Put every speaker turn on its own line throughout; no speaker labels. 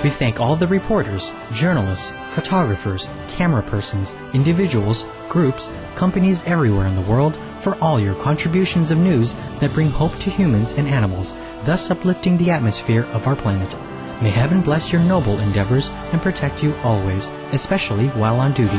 We thank all the reporters, journalists, photographers, camera persons, individuals, groups, companies everywhere in the world for all your contributions of news that bring hope to humans and animals, thus uplifting the atmosphere of our planet. May heaven bless your noble endeavors and protect you always, especially while on duty.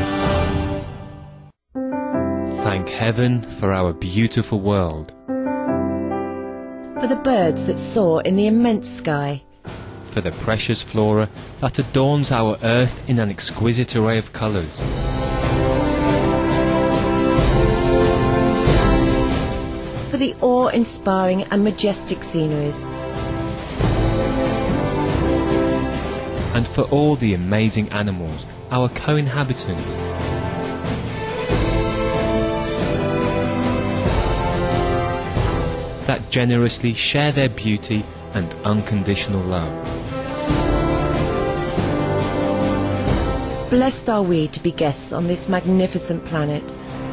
Thank heaven for our beautiful world.
For the birds that soar in the immense sky.
For the precious flora that adorns our earth in an exquisite array of colours.
For the awe-inspiring and majestic sceneries.
And for all the amazing animals, our co-inhabitants. That generously share their beauty and unconditional love.
Blessed are we to be guests on this magnificent planet.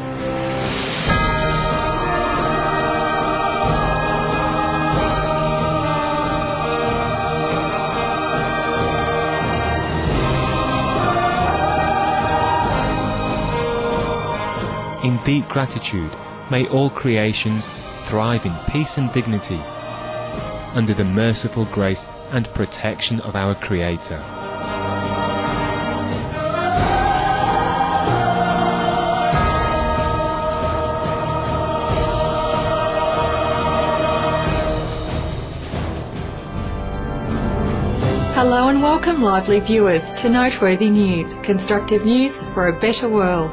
In deep gratitude, may all creations thrive in peace and dignity, under the merciful grace and protection of our Creator.
Hello and welcome, lively viewers, to Noteworthy News, constructive news for a better world.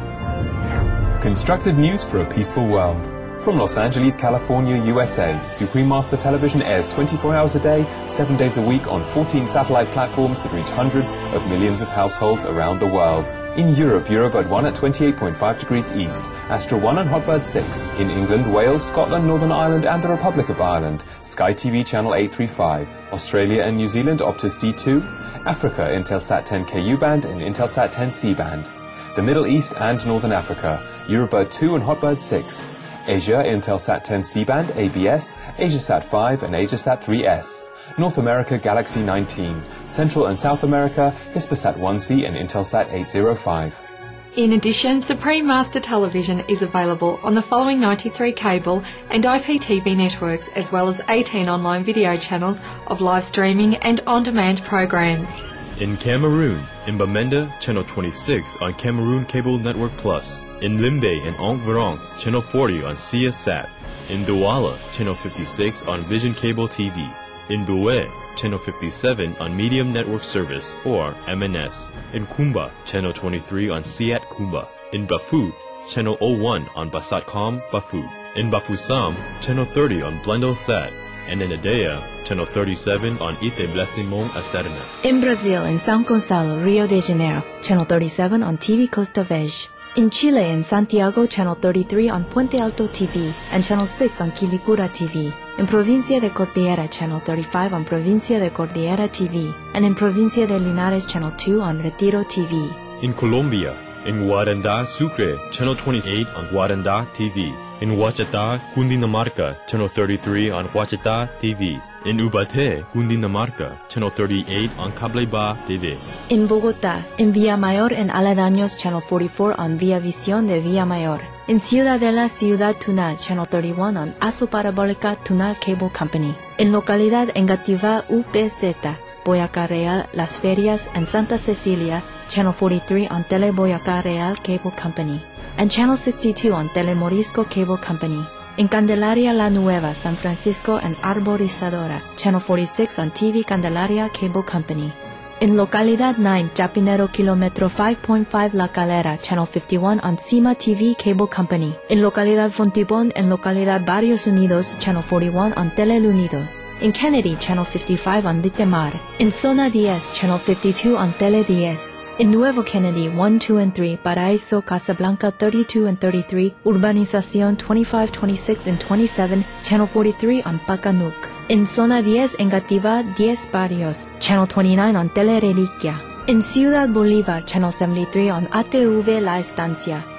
Constructive news for a peaceful world. From Los Angeles, California, USA, Supreme Master Television airs 24 hours a day, 7 days a week on 14 satellite platforms that reach hundreds of millions of households around the world. In Europe, Eurobird 1 at 28.5 degrees east, Astra 1 and Hotbird 6. In England, Wales, Scotland, Northern Ireland and the Republic of Ireland, Sky TV channel 835. Australia and New Zealand, Optus D2. Africa, Intelsat 10 KU band and Intelsat 10 C band. The Middle East and Northern Africa, Eurobird 2 and Hotbird 6. Asia, Intelsat 10 C-band, ABS, Asiasat 5 and Asiasat 3S. North America, Galaxy 19. Central and South America, Hispasat 1C and Intelsat 805.
In addition, Supreme Master Television is available on the following 93 cable and IPTV networks, as well as 18 online video channels of live streaming and on-demand programs.
In Cameroon, in Bamenda, Channel 26 on Cameroon Cable Network Plus. In Limbe and Enguerrand, Channel 40 on CSat. In Douala, Channel 56 on Vision Cable TV. In Boué, Channel 57 on Medium Network Service, or MNS. In Kumba, Channel 23 on Siat Kumba. In Bafut, Channel 01 on Basatcom Bafut. In Bafoussam, Channel 30 on Blendelsat. And in Adea, Channel 37 on Ite-Blessimo Acerna.
In Brazil, in São Gonçalo, Rio de Janeiro, Channel 37 on TV Costa Verde. In Chile, in Santiago, Channel 33 on Puente Alto TV and Channel 6 on Quilicura TV. In Provincia de Cordillera, Channel 35 on Provincia de Cordillera TV. And in Provincia de Linares, Channel 2 on Retiro TV.
In Colombia, in Guaranda, Sucre, Channel 28 on Guaranda TV. In Huachata, Cundinamarca, Channel 33 on Huachata TV. In Ubaté, Cundinamarca, Channel 38 on Cableba TV.
In Bogotá, in Villamayor and Aledaños, Channel 44 on Via Visión de Villamayor. In Ciudadela, Ciudad Tunal, Channel 31 on Aso Parabólica Tunal Cable Company. In Localidad Engativá, UPZ, Boyacá Real, Las Ferias, and Santa Cecilia, Channel 43 on Tele Boyacá Real Cable Company. And Channel 62 on Telemorisco Cable Company. In Candelaria La Nueva, San Francisco and Arborizadora, Channel 46 on TV Candelaria Cable Company. In Localidad 9, Chapinero Kilometro 5.5 La Calera, Channel 51 on Cima TV Cable Company. In Localidad Fontibón and Localidad Barrios Unidos, Channel 41 on Telelumidos. In Kennedy, Channel 55 on Litemar. In Zona 10, Channel 52 on Tele 10. In Nuevo Kennedy, 1, 2, and 3, Paraíso, Casablanca 32 and 33, Urbanización 25, 26, and 27, Channel 43 on Pacanuc. In Zona 10, Engativá 10 Barrios, Channel 29 on Tele Reliquia. In Ciudad Bolívar, Channel 73 on ATV La Estancia.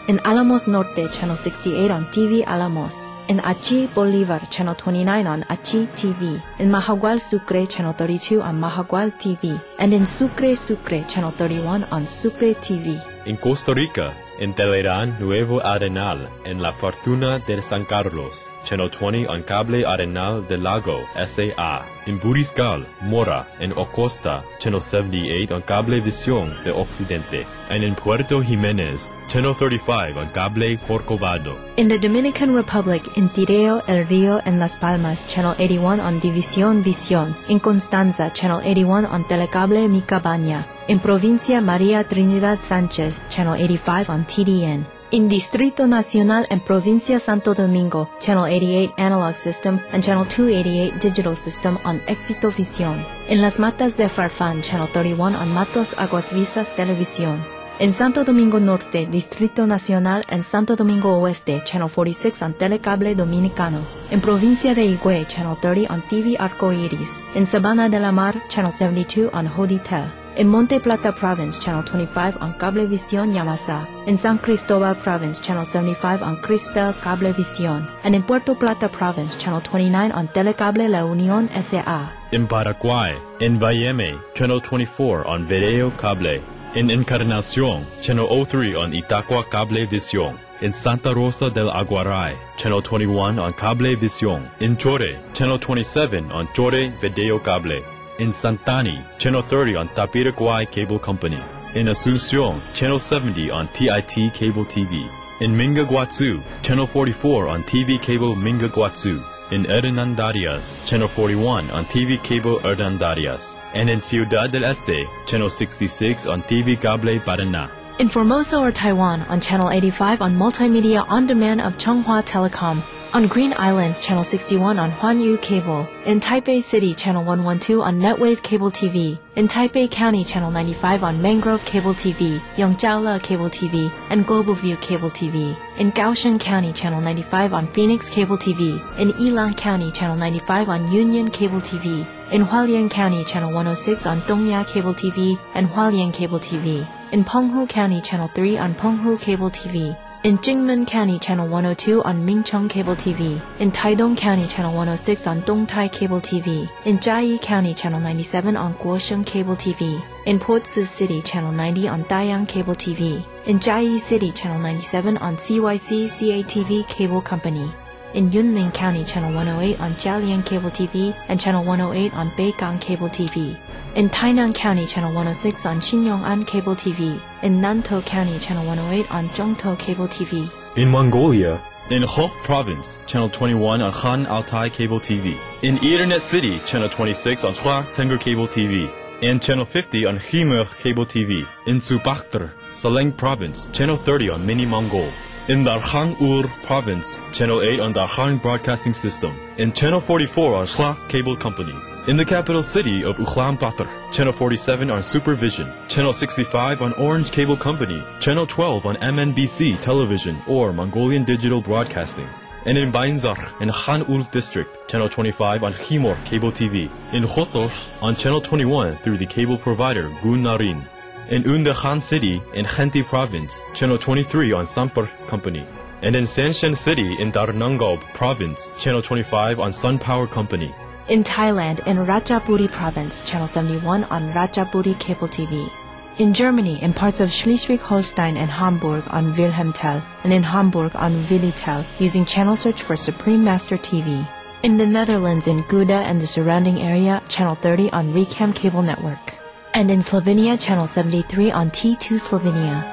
In Alamos Norte, Channel 68 on TV Alamos. In Achi, Bolivar, Channel 29 on Achi TV. In Mahagual Sucre, Channel 32 on Mahagual TV. And in Sucre, Channel 31 on Sucre TV.
In Costa Rica, in Telerán Nuevo Arenal, en La Fortuna de San Carlos, Channel 20 on Cable Arenal del Lago, SA. In Buriscal, Mora, en Ocosta, Channel 78 on Cable Visión de Occidente. And in Puerto Jiménez, Channel 35 on Cable Corcovado.
In the Dominican Republic, in Tireo, El Rio, and Las Palmas, Channel 81 on División Visión. In Constanza, Channel 81 on Telecable Mi Cabaña. In Provincia María Trinidad Sánchez, Channel 85 on TDN. In Distrito Nacional and Provincia Santo Domingo, Channel 88 Analog System and Channel 288 Digital System on Éxito Visión. In Las Matas de Farfán, Channel 31 on Matos Aguas Visas Televisión. In Santo Domingo Norte, Distrito Nacional and Santo Domingo Oeste, Channel 46 on Telecable Dominicano. In Provincia de Higüey, Channel 30 on TV Arcoiris. In Sabana de la Mar, Channel 72 on Hoditel. In Monte Plata Province, Channel 25 on Cablevisión Yamasa. In San Cristobal Province, Channel 75 on Cristal Cablevisión. And in Puerto Plata Province, Channel 29 on Telecable La Unión S.A.
In Paraguay, in Bayeme, Channel 24 on Video Cable. In Encarnación, Channel 03 on Itacua Cablevisión. In Santa Rosa del Aguaray, Channel 21 on Cablevisión. In Chore, Channel 27 on Chore Video Cable. In Santani, Channel 30 on Tapiraguay Cable Company. In Asunción, Channel 70 on TIT Cable TV. In Mingaguazú, Channel 44 on TV Cable Mingaguazú. In Hernandarias, Channel 41 on TV Cable Hernandarias. And in Ciudad del Este, Channel 66 on TV Cable Paraná.
In Formosa or Taiwan, on Channel 85 on Multimedia On Demand of Chunghwa Telecom. On Green Island, Channel 61 on Huanyu Cable. In Taipei City, Channel 112 on Netwave Cable TV. In Taipei County, Channel 95 on Mangrove Cable TV, Yongjiaola Cable TV, and Global View Cable TV. In Kaohsiung County, Channel 95 on Phoenix Cable TV. In Yilan County, Channel 95 on Union Cable TV. In Hualien County, Channel 106 on Dongya Cable TV and Hualien Cable TV. In Penghu County, Channel 3 on Penghu Cable TV. In Jingmen County, Channel 102 on Mingcheng Cable TV. In Taidong County, Channel 106 on Dongtai Cable TV. In Jiayi County, Channel 97 on Guosheng Cable TV. In Port-Sus City, Channel 90 on Dayang Cable TV. In Jiayi City, Channel 97 on CYC CATV Cable Company. In Yunlin County, Channel 108 on Jialian Cable TV and Channel 108 on Beigang Cable TV. In Tainan County, Channel 106 on Xinyong'an Cable TV. In Nantou County, Channel 108 on Zhongtou Cable TV.
In Mongolia, in Hof Province, Channel 21 on Han Altai Cable TV. In Eternet City, Channel 26 on Hua Tengger Cable TV. And Channel 50 on Khmer Cable TV. In Subakhtar, Saleng Province, Channel 30 on Mini Mongol. In Darkhang Ur Province, Channel 8 on Darkhang Broadcasting System. In Channel 44 on Shla Cable Company. In the capital city of Ulaanbaatar, Channel 47 on Supervision, Channel 65 on Orange Cable Company, Channel 12 on MNBC Television or Mongolian Digital Broadcasting. And in Bainzar in Han-Ul District, Channel 25 on Khimor Cable TV. In Khotos on Channel 21 through the cable provider Gunarin. In Undakhan City in Khenti Province, Channel 23 on Sampar Company. And in Sanshan City in Darnangob Province, Channel 25 on Sun Power Company.
In Thailand, in Ratchaburi Province, Channel 71 on Ratchaburi Cable TV. In Germany, in parts of Schleswig-Holstein and Hamburg on Wilhelmtel, and in Hamburg on Willitel, using channel search for Supreme Master TV. In the Netherlands, in Gouda and the surrounding area, Channel 30 on Recam Cable Network. And in Slovenia, Channel 73 on T2 Slovenia.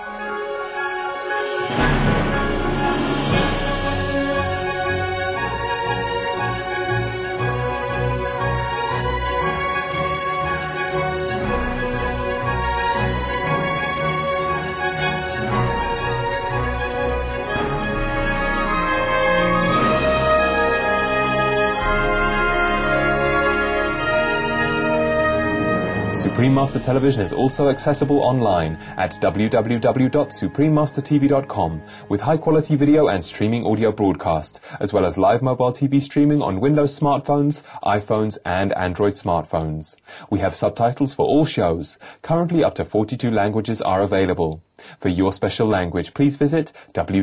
Supreme Master Television is also accessible online at www.suprememastertv.com with high-quality video and streaming audio broadcast, as well as live mobile TV streaming on Windows smartphones, iPhones, and Android smartphones. We have subtitles for all shows. Currently, up to 42 languages are available. For your special language, please visit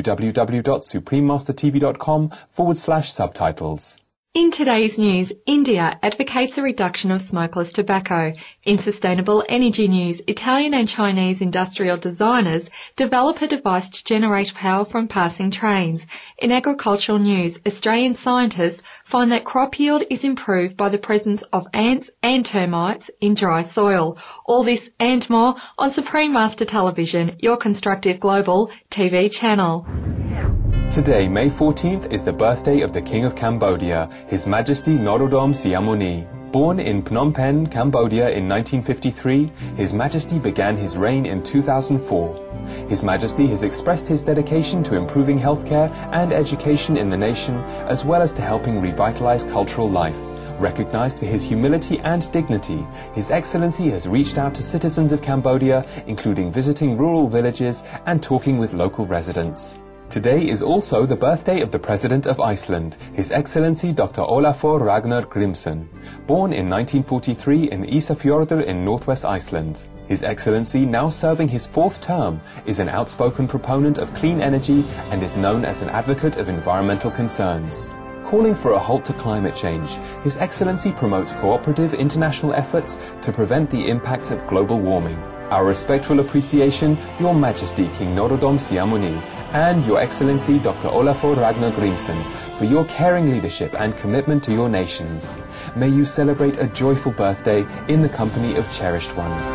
www.suprememastertv.com/subtitles.
In today's news, India advocates a reduction of smokeless tobacco. In sustainable energy news, Italian and Chinese industrial designers develop a device to generate power from passing trains. In agricultural news, Australian scientists find that crop yield is improved by the presence of ants and termites in dry soil. All this and more on Supreme Master Television, your constructive global TV channel.
Today, May 14th, is the birthday of the King of Cambodia, His Majesty Norodom Sihamoni. Born in Phnom Penh, Cambodia in 1953, His Majesty began his reign in 2004. His Majesty has expressed his dedication to improving healthcare and education in the nation, as well as to helping revitalize cultural life. Recognized for his humility and dignity, His Excellency has reached out to citizens of Cambodia, including visiting rural villages and talking with local residents. Today is also the birthday of the President of Iceland, His Excellency Dr. Olafur Ragnar Grimsson, born in 1943 in Ísafjörður in northwest Iceland. His Excellency, now serving his fourth term, is an outspoken proponent of clean energy and is known as an advocate of environmental concerns. Calling for a halt to climate change, His Excellency promotes cooperative international efforts to prevent the impacts of global warming. Our respectful appreciation, Your Majesty King Norodom Sihamoni, and Your Excellency Dr. Olafur Ragnar Grimsson, for your caring leadership and commitment to your nations. May you celebrate a joyful birthday in the company of cherished ones.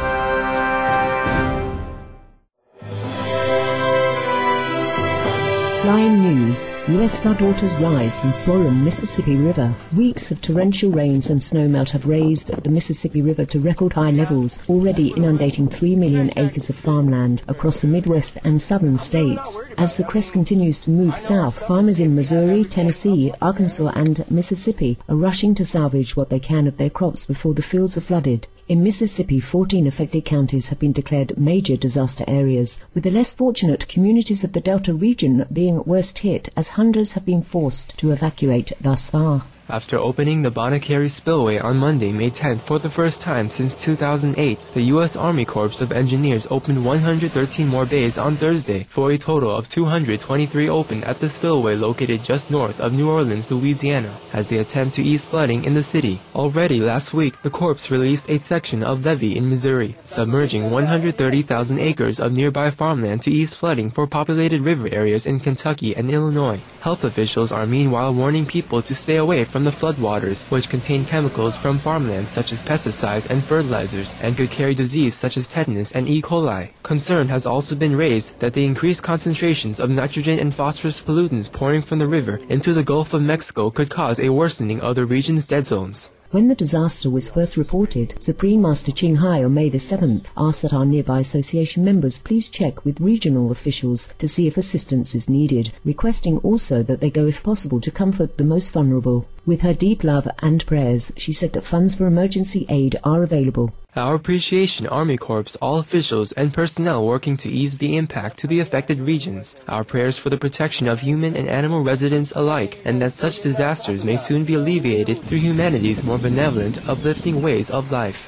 Lion News. U.S. floodwaters rise from swollen Mississippi River. Weeks of torrential rains and snowmelt have raised the Mississippi River to record high levels, already inundating 3 million acres of farmland across the Midwest and southern states. As the crest continues to move south, farmers in Missouri, Tennessee, Arkansas and Mississippi are rushing to salvage what they can of their crops before the fields are flooded. In Mississippi, 14 affected counties have been declared major disaster areas, with the less fortunate communities of the Delta region being worst hit, as hundreds have been forced to evacuate thus far.
After opening the Bonacary Spillway on Monday, May 10th for the first time since 2008, the U.S. Army Corps of Engineers opened 113 more bays on Thursday, for a total of 223 opened at the spillway located just north of New Orleans, Louisiana, as they attempt to ease flooding in the city. Already last week, the Corps released a section of levee in Missouri, submerging 130,000 acres of nearby farmland to ease flooding for populated river areas in Kentucky and Illinois. Health officials are meanwhile warning people to stay away from the floodwaters, which contain chemicals from farmland such as pesticides and fertilizers, and could carry disease such as tetanus and E. coli. Concern has also been raised that the increased concentrations of nitrogen and phosphorus pollutants pouring from the river into the Gulf of Mexico could cause a worsening of the region's dead zones.
When the disaster was first reported, Supreme Master Ching Hai on May the 7th asked that our nearby association members please check with regional officials to see if assistance is needed, requesting also that they go if possible to comfort the most vulnerable. With her deep love and prayers, she said that funds for emergency aid are available.
Our appreciation, Army Corps, all officials and personnel working to ease the impact to the affected regions. Our prayers for the protection of human and animal residents alike, and that such disasters may soon be alleviated through humanity's more benevolent, uplifting ways of life.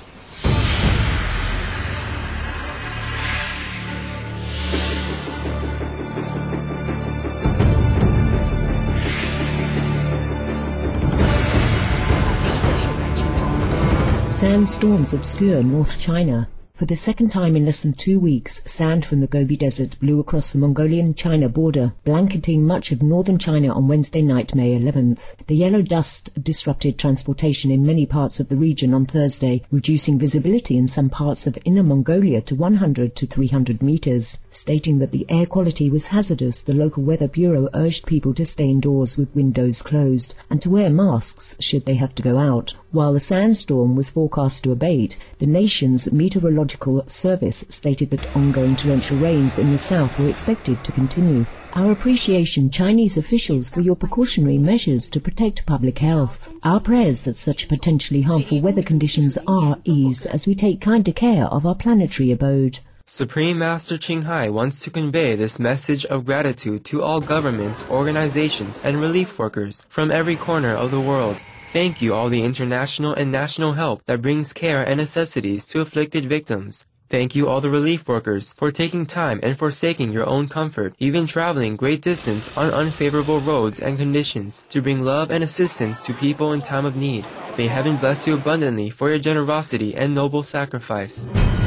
Sandstorms obscure North China. For the second time in less than 2 weeks, sand from the Gobi Desert blew across the Mongolian-China border, blanketing much of northern China on Wednesday night, May 11th. The yellow dust disrupted transportation in many parts of the region on Thursday, reducing visibility in some parts of Inner Mongolia to 100 to 300 meters. Stating that the air quality was hazardous, the local weather bureau urged people to stay indoors with windows closed and to wear masks should they have to go out. While the sandstorm was forecast to abate, the nation's meteorological service stated that ongoing torrential rains in the south were expected to continue. our appreciation, Chinese officials, for your precautionary measures to protect public health. Our prayers that such potentially harmful weather conditions are eased as we take kinder care of our planetary abode.
Supreme Master Ching Hai wants to convey this message of gratitude to all governments, organizations, and relief workers from every corner of the world. Thank you all the international and national help that brings care and necessities to afflicted victims. Thank you all the relief workers for taking time and forsaking your own comfort, even traveling great distance on unfavorable roads and conditions, to bring love and assistance to people in time of need. May heaven bless you abundantly for your generosity and noble sacrifice.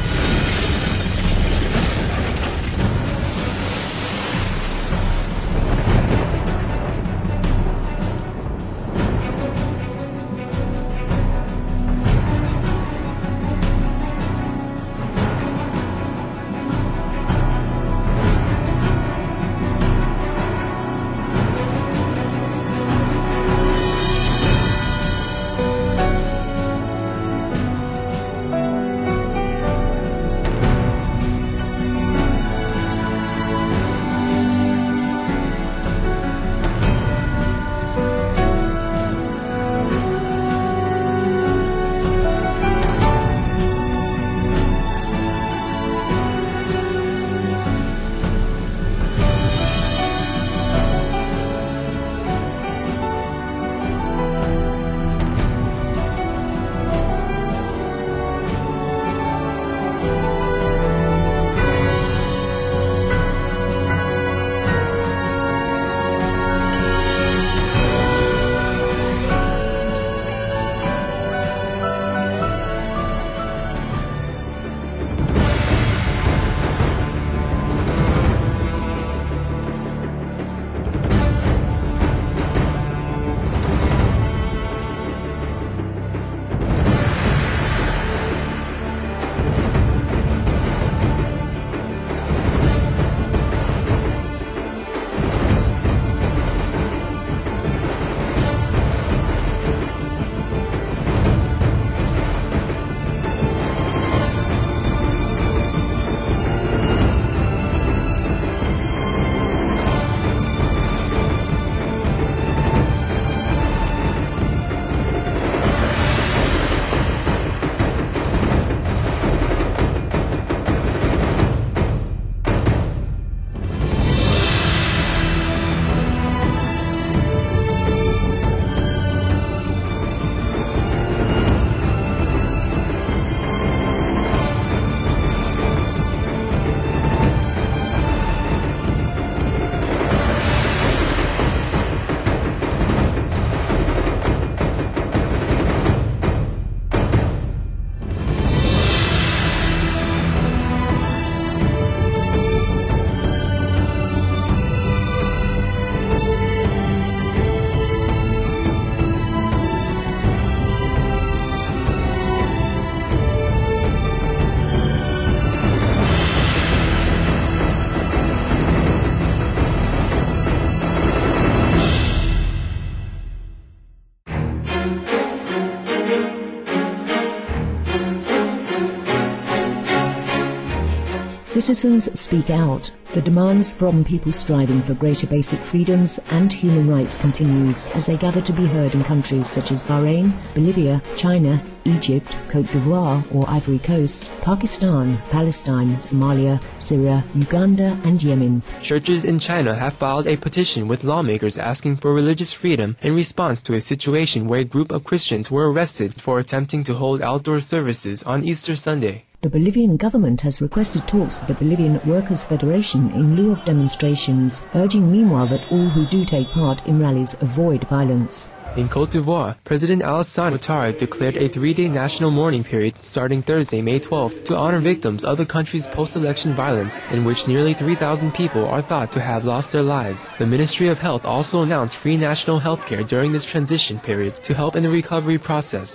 Citizens speak out. The demands from people striving for greater basic freedoms and human rights continues as they gather to be heard in countries such as Bahrain, Bolivia, China, Egypt, Cote d'Ivoire or Ivory Coast, Pakistan, Palestine, Somalia, Syria, Uganda and Yemen.
Churches in China have filed a petition with lawmakers asking for religious freedom in response to a situation where a group of Christians were arrested for attempting to hold outdoor services on Easter Sunday.
The Bolivian government has requested talks with the Bolivian Workers' Federation in lieu of demonstrations, urging meanwhile that all who do take part in rallies avoid violence.
In Cote d'Ivoire, President Alassane Ouattara declared a 3-day national mourning period starting Thursday, May 12th, to honor victims of the country's post-election violence, in which nearly 3,000 people are thought to have lost their lives. The Ministry of Health also announced free national health care during this transition period to help in the recovery process.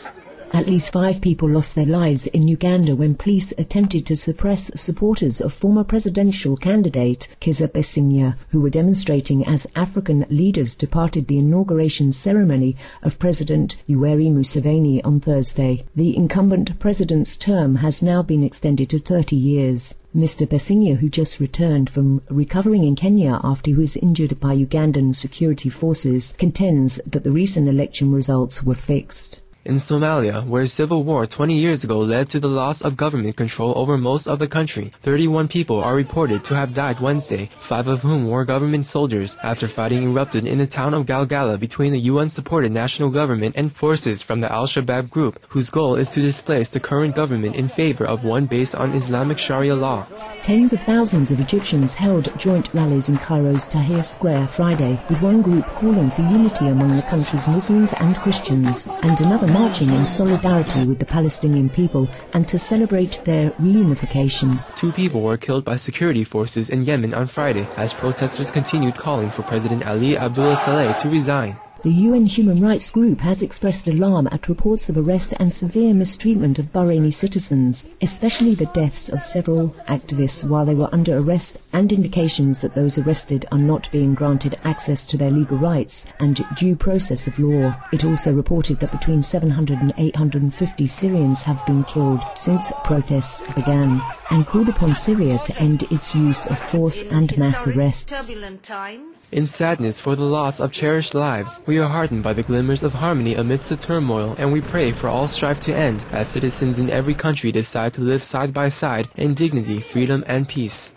At least 5 people lost their lives in Uganda when police attempted to suppress supporters of former presidential candidate Kizza Besigye, who were demonstrating as African leaders departed the inauguration ceremony of President Yoweri Museveni on Thursday. The incumbent president's term has now been extended to 30 years. Mr. Besigye, who just returned from recovering in Kenya after he was injured by Ugandan security forces, contends that the recent election results were fixed.
In Somalia, where civil war 20 years ago led to the loss of government control over most of the country, 31 people are reported to have died Wednesday, 5 of whom were government soldiers, after fighting erupted in the town of Galgala between the UN-supported national government and forces from the Al-Shabaab group, whose goal is to displace the current government in favor of one based on Islamic Sharia law.
Tens of thousands of Egyptians held joint rallies in Cairo's Tahrir Square Friday, with one group calling for unity among the country's Muslims and Christians, and another marching in solidarity with the Palestinian people and to celebrate their reunification.
2 people were killed by security forces in Yemen on Friday as protesters continued calling for President Ali Abdullah Saleh to resign.
The UN Human Rights Group has expressed alarm at reports of arrest and severe mistreatment of Bahraini citizens, especially the deaths of several activists while they were under arrest, and indications that those arrested are not being granted access to their legal rights and due process of law. It also reported that between 700 and 850 Syrians have been killed since protests began, and called upon Syria to end its use of force and mass arrests.
In sadness for the loss of cherished lives, we are heartened by the glimmers of harmony amidst the turmoil, and we pray for all strife to end as citizens in every country decide to live side by side in dignity, freedom, and peace.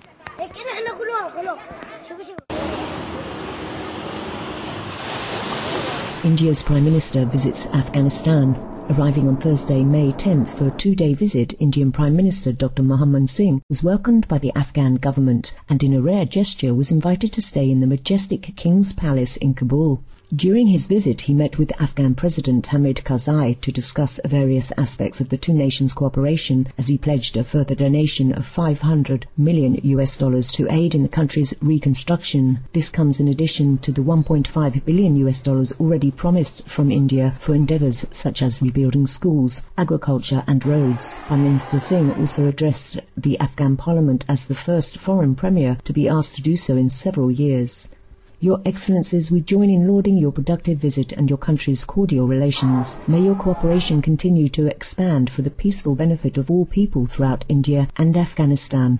India's Prime Minister visits Afghanistan. Arriving on Thursday, May 10th for a 2-day visit, Indian Prime Minister Dr. Manmohan Singh was welcomed by the Afghan government and in a rare gesture was invited to stay in the majestic King's Palace in Kabul. During his visit, he met with Afghan President Hamid Karzai to discuss various aspects of the two nations' cooperation as he pledged a further donation of $500 million to aid in the country's reconstruction. This comes in addition to the $1.5 billion already promised from India for endeavours such as rebuilding schools, agriculture and roads. Prime Minister Singh also addressed the Afghan Parliament as the first foreign premier to be asked to do so in several years. Your Excellencies, we join in lauding your productive visit and your country's cordial relations. May your cooperation continue to expand for the peaceful benefit of all people throughout India and Afghanistan.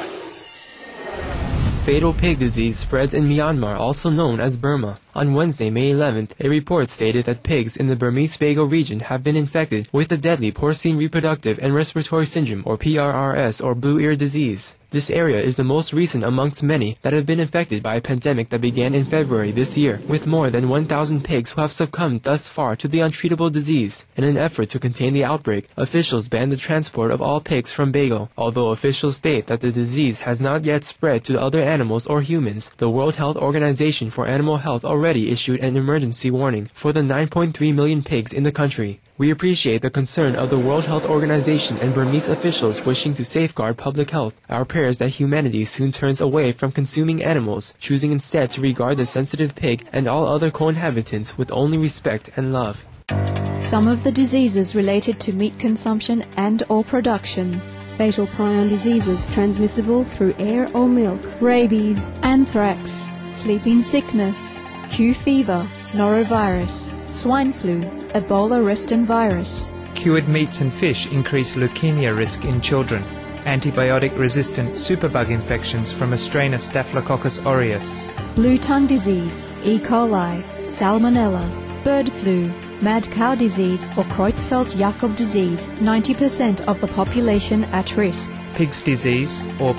Fatal pig disease spreads in Myanmar, also known as Burma. On Wednesday, May 11th, a report stated that pigs in the Burmese Bago region have been infected with the deadly porcine reproductive and respiratory syndrome, or PRRS, or blue ear disease. This area is the most recent amongst many that have been affected by a pandemic that began in February this year, with more than 1,000 pigs who have succumbed thus far to the untreatable disease. In an effort to contain the outbreak, officials banned the transport of all pigs from Bago. Although officials state that the disease has not yet spread to other animals or humans, the World Health Organization for Animal Health already issued an emergency warning for the 9.3 million pigs in the country. We appreciate the concern of the World Health Organization and Burmese officials wishing to safeguard public health. Our prayers that humanity soon turns away from consuming animals, choosing instead to regard the sensitive pig and all other co-inhabitants with only respect and love.
Some of the diseases related to meat consumption and or production. Fatal prion diseases transmissible through air or milk. Rabies, anthrax, sleeping sickness, Q fever, norovirus, swine flu, Ebola reston virus.
Cured meats and fish increase leukemia risk in children. Antibiotic-resistant superbug infections from a strain of Staphylococcus aureus.
Blue tongue disease, E. coli, salmonella, bird flu, mad cow disease or Creutzfeldt-Jakob disease, 90% of the population at risk.
Pig's disease, or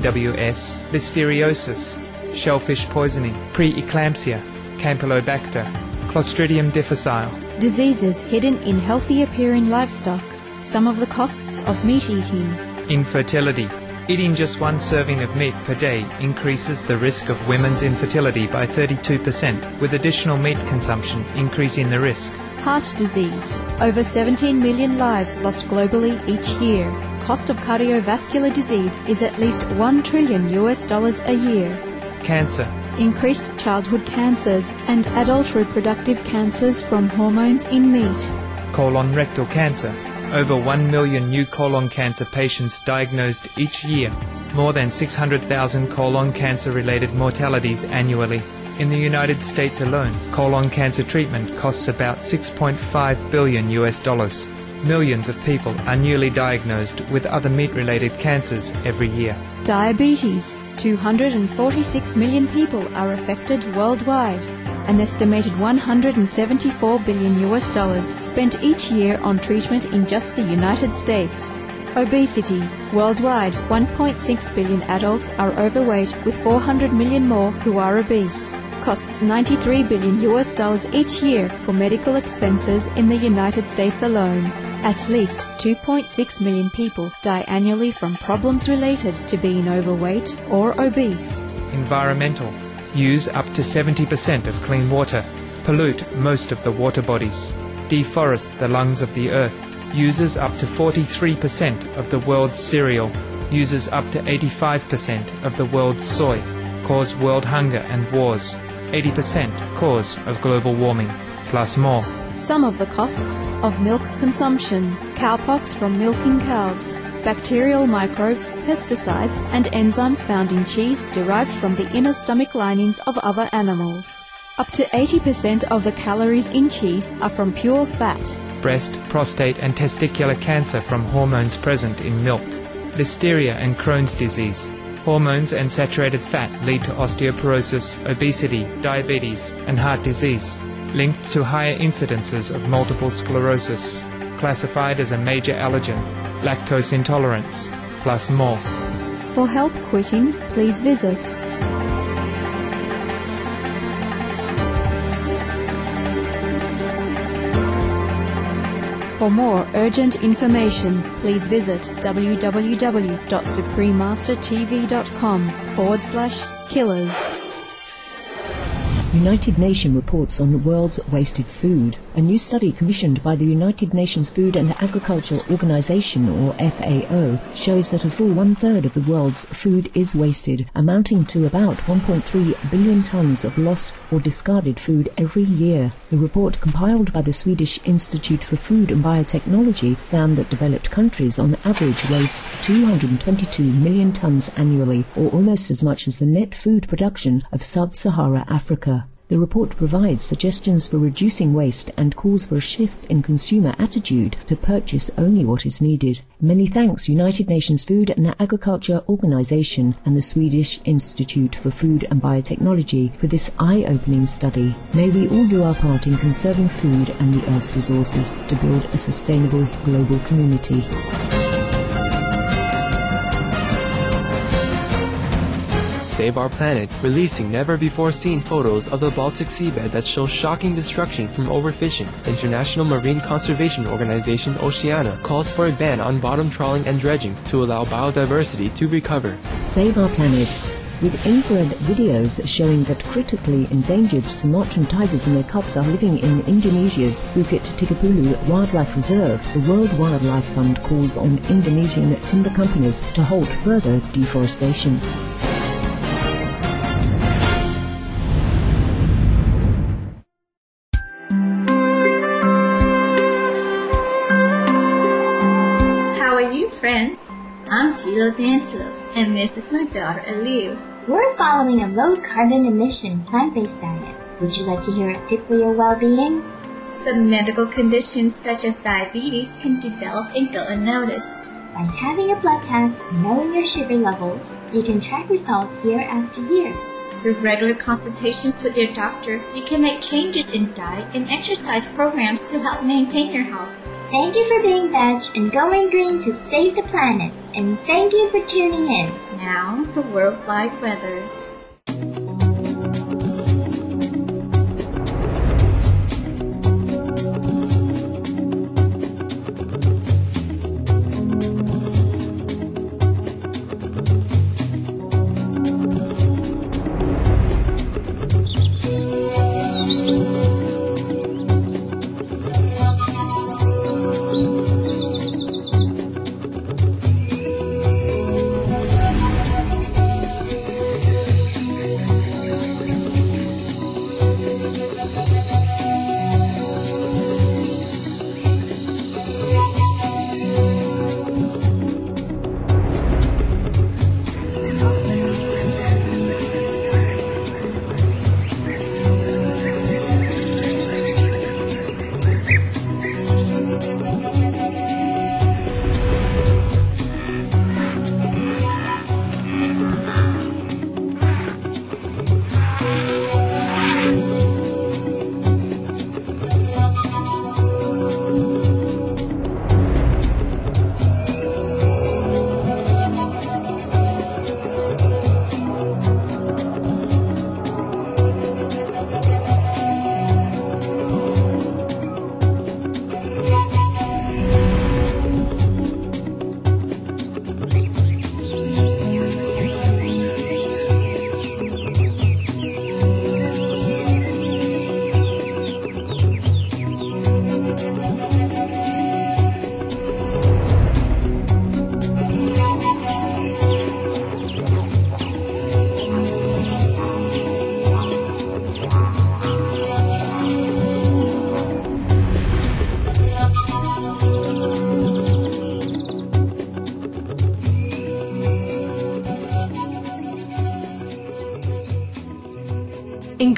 PMWS, listeriosis, shellfish poisoning, preeclampsia, Campylobacter, Clostridium difficile.
Diseases hidden in healthy-appearing livestock. Some of the costs of meat eating.
Infertility. Eating just one serving of meat per day increases the risk of women's infertility by 32%, with additional meat consumption increasing the risk.
Heart disease. Over 17 million lives lost globally each year. Cost of cardiovascular disease is at least $1 trillion a year.
Cancer.
Increased childhood cancers and adult reproductive cancers from hormones in meat.
Colon rectal cancer. Over 1 million new colon cancer patients diagnosed each year. More than 600,000 colon cancer-related mortalities annually. In the United States alone, colon cancer treatment costs about $6.5 billion US. Millions of people are newly diagnosed with other meat-related cancers every year.
Diabetes. 246 million people are affected worldwide. An estimated $174 billion US spent each year on treatment in just the United States. Obesity. Worldwide, 1.6 billion adults are overweight, with 400 million more who are obese. Costs $93 billion US each year for medical expenses in the United States alone. At least 2.6 million people die annually from problems related to being overweight or obese.
Environmental. Use up to 70% of clean water. Pollute most of the water bodies. Deforest the lungs of the earth. Uses up to 43% of the world's cereal. Uses up to 85% of the world's soy. Cause world hunger and wars. 80% cause of global warming, plus more.
Some of the costs of milk consumption: cowpox from milking cows, bacterial microbes, pesticides, and enzymes found in cheese derived from the inner stomach linings of other animals. Up to 80% of the calories in cheese are from pure fat.
Breast, prostate, and testicular cancer from hormones present in milk. Listeria and Crohn's disease. Hormones and saturated fat lead to osteoporosis, obesity, diabetes, and heart disease, linked to higher incidences of multiple sclerosis, classified as a major allergen, lactose intolerance, plus more.
For help quitting, please visit For more urgent information, please visit www.suprememastertv.com/killers.
United Nations reports on the world's wasted food. A new study commissioned by the United Nations Food and Agriculture Organization, or FAO, shows that a full one-third of the world's food is wasted, amounting to about 1.3 billion tons of lost or discarded food every year. The report, compiled by the Swedish Institute for Food and Biotechnology, found that developed countries on average waste 222 million tons annually, or almost as much as the net food production of sub-Sahara Africa. The report provides suggestions for reducing waste and calls for a shift in consumer attitude to purchase only what is needed. Many thanks United Nations Food and Agriculture Organization and the Swedish Institute for Food and Biotechnology for this eye-opening study. May we all do our part in conserving food and the Earth's resources to build a sustainable global community.
Save Our Planet, releasing never-before-seen photos of the Baltic seabed that show shocking destruction from overfishing. International Marine Conservation Organization Oceana calls for a ban on bottom trawling and dredging to allow biodiversity to recover.
Save Our Planet, with infrared videos showing that critically endangered Sumatran tigers and their cubs are living in Indonesia's Bukit Tigapulu Wildlife Reserve. The World Wildlife Fund calls on Indonesian timber companies to halt further deforestation.
Friends, I'm Tilo Danto, and this is my daughter Aliu. We're following a low-carbon emission plant-based diet. Would you like to hear a tip for your well-being? Some medical conditions such as diabetes can develop and go unnoticed. By having a blood test and knowing your sugar levels, you can track results year after year. Through regular consultations with your doctor, you can make changes in diet and exercise programs to help maintain your health. Thank you for being veg and going green to save the planet. And thank you for tuning in. Now, the worldwide weather.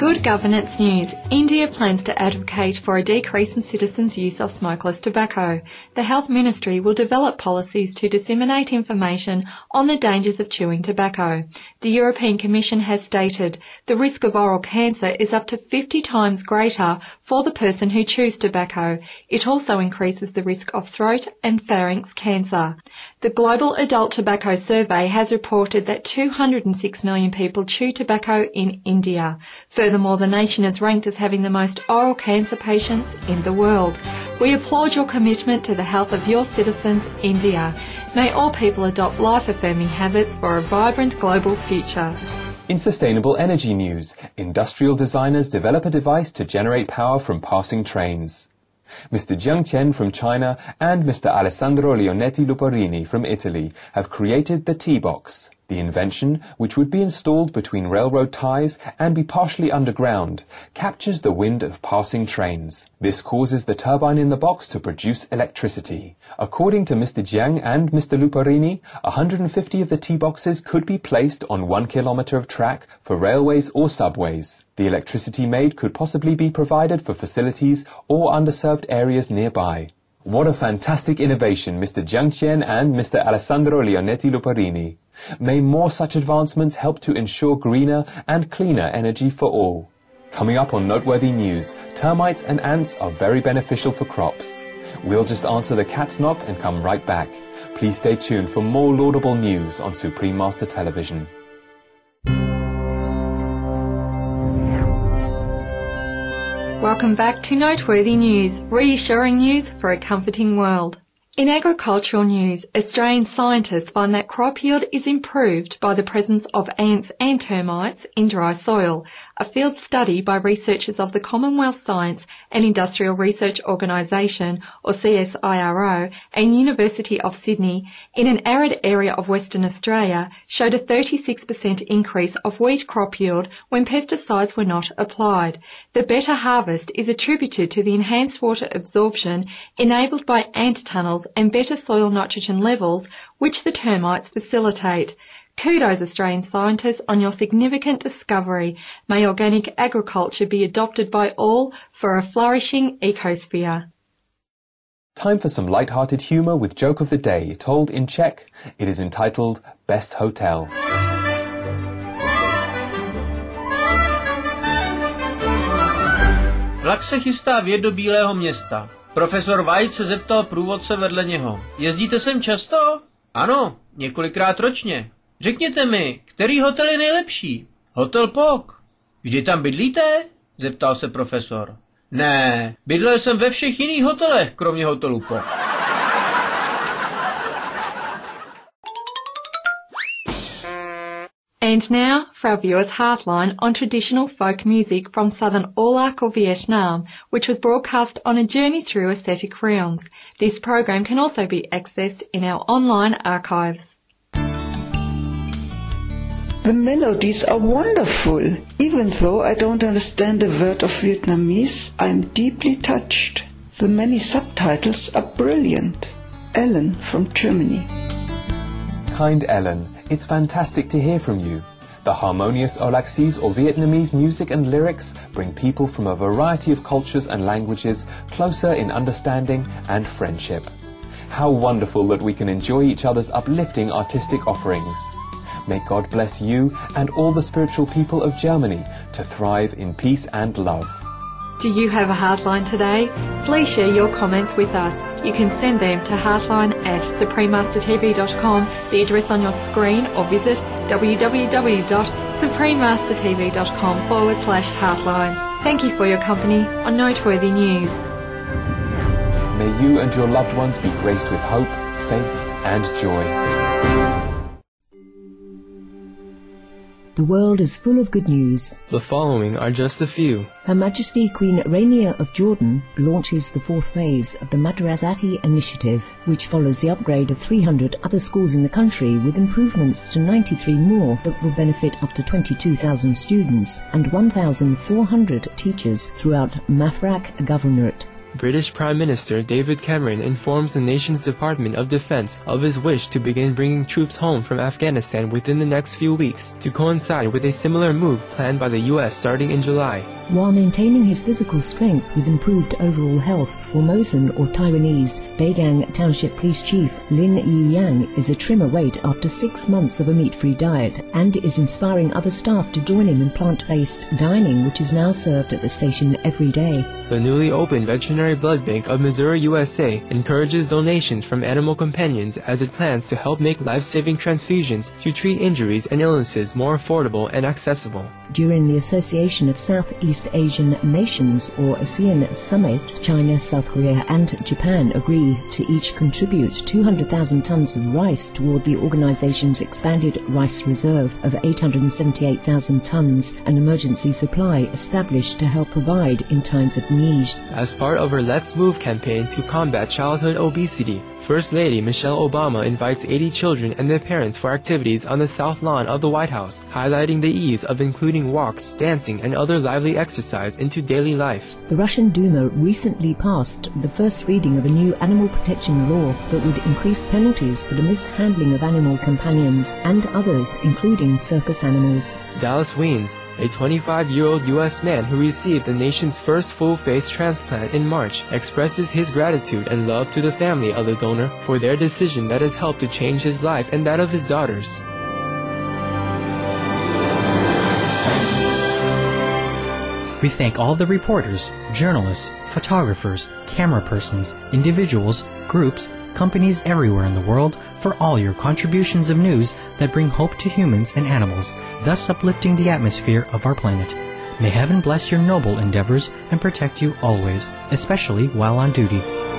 In good governance news, India plans to advocate for a decrease in citizens' use of smokeless tobacco. The Health Ministry will develop policies to disseminate information on the dangers of chewing tobacco. The European Commission has stated the risk of oral cancer is up to 50 times greater for the person who chews tobacco. It also increases the risk of throat and pharynx cancer. The Global Adult Tobacco Survey has reported that 206 million people chew tobacco in India. Furthermore, the nation is ranked as having the most oral cancer patients in the world. We applaud your commitment to the health of your citizens, India. May all people adopt life-affirming habits for a vibrant global future.
In sustainable energy news, industrial designers develop a device to generate power from passing trains. Mr. Jiang Qian from China and Mr. Alessandro Leonetti Luporini from Italy have created the T-Box. The invention, which would be installed between railroad ties and be partially underground, captures the wind of passing trains. This causes the turbine in the box to produce electricity. According to Mr. Jiang and Mr. Luporini, 150 of the T-Boxes could be placed on 1 kilometer of track for railways or subways. The electricity made could possibly be provided for facilities or underserved areas nearby. What a fantastic innovation, Mr. Jiang Qian and Mr. Alessandro Leonetti Luporini. May more such advancements help to ensure greener and cleaner energy for all. Coming up on Noteworthy News, termites and ants are very beneficial for crops. We'll just answer the cat's knock and come right back. Please stay tuned for more laudable news on Supreme Master Television.
Welcome back to Noteworthy News, reassuring news for a comforting world. In agricultural news, Australian scientists find that crop yield is improved by the presence of ants and termites in dry soil. A field study by researchers of the Commonwealth Science and Industrial Research Organisation, or CSIRO, and University of Sydney, in an arid area of Western Australia, showed a 36% increase of wheat crop yield when pesticides were not applied. The better harvest is attributed to the enhanced water absorption enabled by ant tunnels and better soil nitrogen levels, which the termites facilitate. Kudos, Australian scientists, on your significant discovery. May organic agriculture be adopted by all for a flourishing ecosphere.
Time for some light-hearted humour with joke of the day, told in Czech. It is entitled Best Hotel.
Vlak se chystá vjet do Bílého města. Profesor White se zeptal průvodce vedle něho. Jezdíte sem často? Ano, několikrát ročně. Řekněte mi, který hotel je nejlepší? Hotel Pok. Vždy tam bydlíte? Zeptal se profesor. Ne, bydlel jsem ve všech jiných hotelech, kromě hotelu Pok.
And now for our viewers' Heartline on traditional folk music from southern Aulak or Vietnam, which was broadcast on a journey through ascetic realms. This program can also be accessed in our online archives.
The melodies are wonderful. Even though I don't understand a word of Vietnamese, I'm deeply touched. The many subtitles are brilliant. Ellen from Germany.
Kind Ellen, it's fantastic to hear from you. The harmonious Aulaxese or Vietnamese music and lyrics bring people from a variety of cultures and languages closer in understanding and friendship. How wonderful that we can enjoy each other's uplifting artistic offerings. May God bless you and all the spiritual people of Germany to thrive in peace and love.
Do you have a Heartline today? Please share your comments with us. You can send them to heartline@suprememastertv.com, the address on your screen, or visit www.suprememastertv.com/heartline. Thank you for your company on Noteworthy News.
May you and your loved ones be graced with hope, faith and joy.
The world is full of good news.
The following are just a few.
Her Majesty Queen Rania of Jordan launches the fourth phase of the Madrasati Initiative, which follows the upgrade of 300 other schools in the country with improvements to 93 more that will benefit up to 22,000 students and 1,400 teachers throughout Mafraq Governorate.
British Prime Minister David Cameron informs the nation's Department of Defense of his wish to begin bringing troops home from Afghanistan within the next few weeks, to coincide with a similar move planned by the U.S. starting in July.
While maintaining his physical strength with improved overall health, Formosan or Taiwanese Beigang Township Police Chief Lin Yi Yang is a trimmer weight after 6 months of a meat-free diet, and is inspiring other staff to join him in plant-based dining, which is now served at the station every day.
The newly opened Veterinary Blood Bank of Missouri, USA encourages donations from animal companions as it plans to help make life-saving transfusions to treat injuries and illnesses more affordable and accessible.
During the Association of Southeast Asian Nations, or ASEAN Summit, China, South Korea and Japan agree to each contribute 200,000 tons of rice toward the organization's expanded rice reserve of 878,000 tons, an emergency supply established to help provide in times of need.
As part of her Let's Move campaign to combat childhood obesity, First Lady Michelle Obama invites 80 children and their parents for activities on the South Lawn of the White House, highlighting the ease of including walks, dancing, and other lively exercise into daily life.
The Russian Duma recently passed the first reading of a new animal protection law that would increase penalties for the mishandling of animal companions and others, including circus animals.
Dallas Weens, a 25-year-old U.S. man who received the nation's first full-face transplant in March, expresses his gratitude and love to the family of the donor for their decision that has helped to change his life and that of his daughters.
We thank all the reporters, journalists, photographers, camera persons, individuals, groups, companies everywhere in the world for all your contributions of news that bring hope to humans and animals, thus uplifting the atmosphere of our planet. May heaven bless your noble endeavors and protect you always, especially while on duty.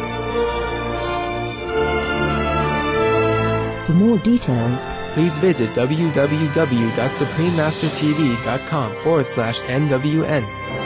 For more details,
please visit www.suprememastertv.com/NWN.